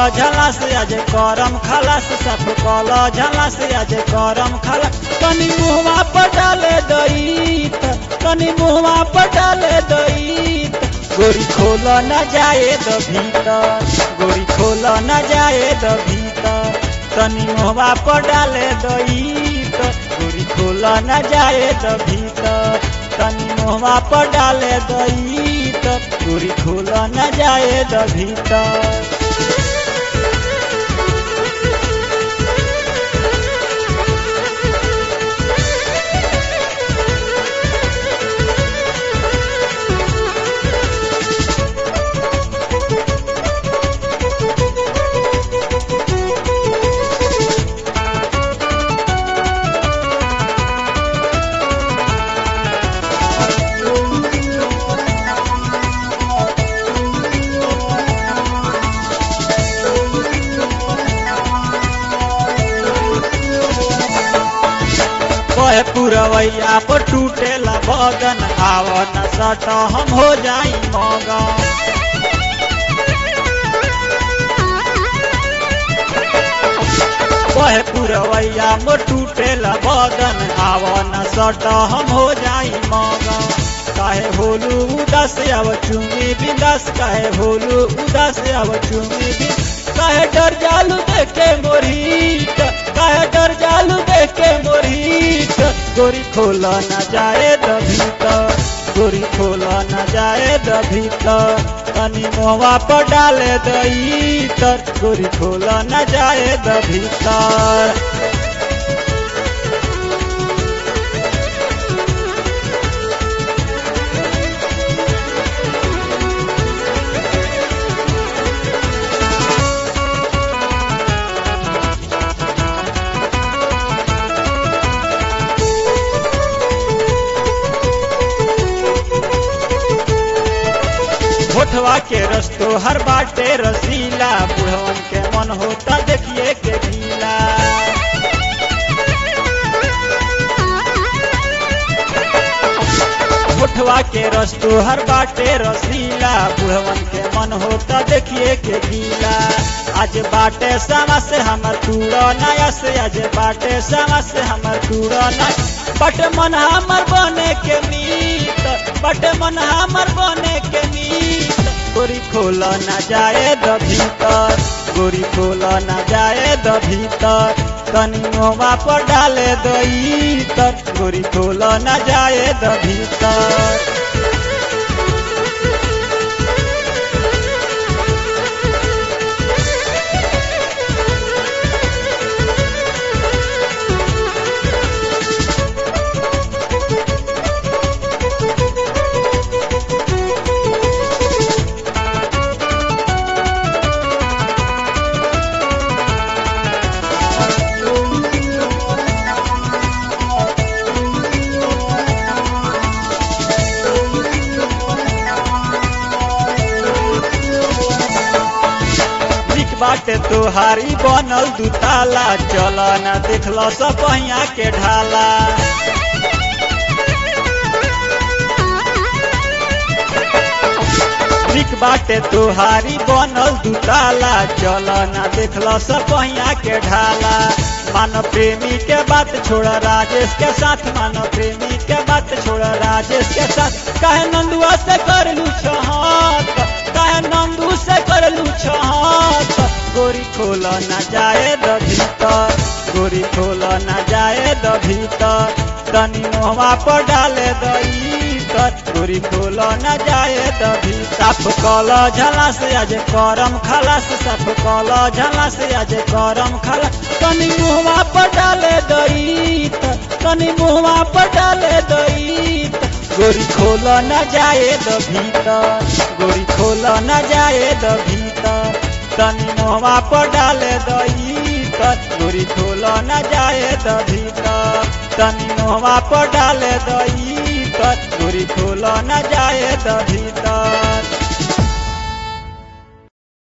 झलास आज करम खलास साफ कल झलास आज करम खलास तनी मुहवा पर डाले दईत तनी मुहवा पर डाले दईत गोरी खोल न जाए द भीतर गोरी खोल न जाए द भीतर तनी मुहवा पर डाले दईत गोरी खोल न जाए द भीतर तनी मुहवा पर डाले दईत गोरी खोल न जाए द भीतर। पुरवैया पर टूटेला बदन आवन सट हम हो जाई मगन वह पुरवैया मोर टूटेला बदन आवन सट हम हो जाई मगन काहे होलू उदास अब चुमी बिंदास काहे होलू उदास अब चुमी काहे डर जालू देखे मोरीट काहे डर जालू देखे मोरीट गोरी खोल न जाए द भीतर गोरी खोल न जाए द भीतर तनी मुहवा पर डाले दईतर गोरी खोल न जाए द भीतर। होठवा के रस्तो हर बाटे रसीला बुढ़वन के मन होता देखिए के गीला होठवा के रस्तो हर बाटे रसीला बुढ़वन के मन होता देखिए के गीला आज बाटे समा से हमर टूड़ा नया से आज बाटे समा से हमर टूड़ा नया बट मन हमर बने के मीत बट मन हमर बने के मीत गोरी खोल न जाए द भीतर गोरी खोल न जाए द भीतर तनी मुहवा पर डाले दईतर गोरी खोल न जाए द भीतर। बाटे तोहारी बनल दुताला चल न देखल सब पहिया के ढाला ठीक बाटे तोहारी बनल दुताला चल न देखल सब पहिया के ढाला मानो प्रेमी के बात छोड़ राजेश के साथ मानो प्रेमी के बात छोड़ राजेश के साथ काहे नंदुआ से कर लू छहत काहे नंदू से कर लू छहत गोरी खोल न जाए द भीतर गोरी खोल न जाए द भीतर तनी मुहवा पर डाले दईतर गोरी खोल न जाए द भीतर साफ कल झलास आज करम खलास साफ कल झलास आज करम खलास तनी मुहवा पर डाले दईतर तनी मुहवा पर डाले दईतर गोरी खोल न जाए द भीतर गोरी खोल न जाए द भीतर तनी मुहवा पर डाले दईतर गोरी खोल न जाए द भीतर तनी मुहवा पर डाले दईतर गोरी खोल न जाए द भीतर।